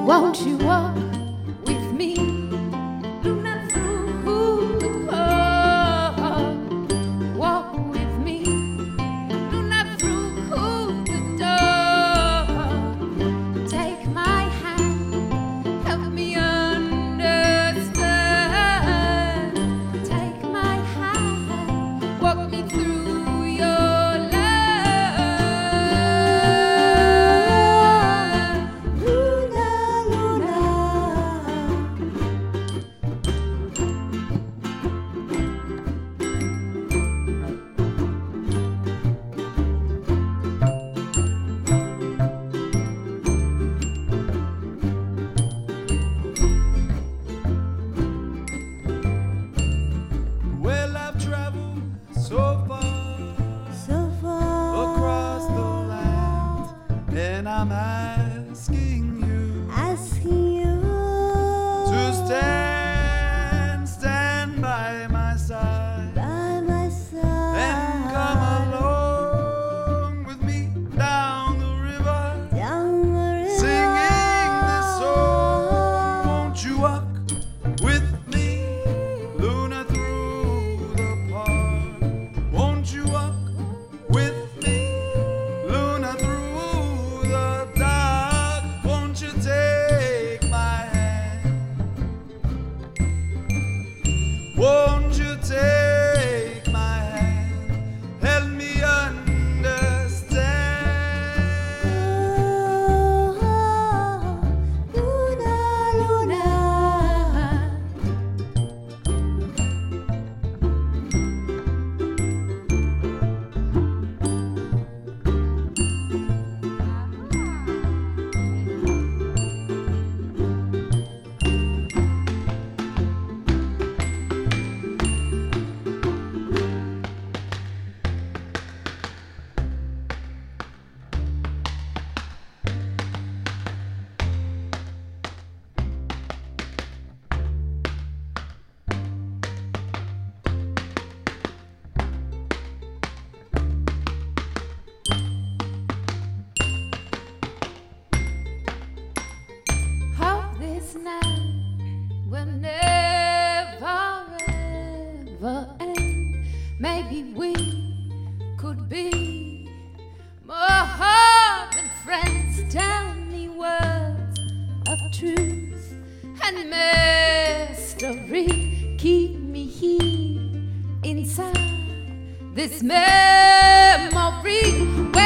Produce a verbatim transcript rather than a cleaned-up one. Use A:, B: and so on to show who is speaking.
A: Won't you walk with me? Luna through the park. Walk with me. Luna through the door. Take my hand. Help me understand. Take my hand. Walk me through your love. Luna, Luna.
B: Well, I've traveled so far
A: So far
B: across the land, and I'm asking you
A: asking you
B: to stand, stand by my side,
A: by my side
B: and come along with me down the river,
A: down the river,
B: singing this song. Won't you walk with me, Luna, through the park? Won't you walk with me, Luna, through the dark? Won't you take my hand? Won't you take my hand? Help me understand.
A: Luna, Luna. Hope this night will never ever end. Maybe we could be more than friends. Tell me words of truth and mystery. Keep me here inside this memory.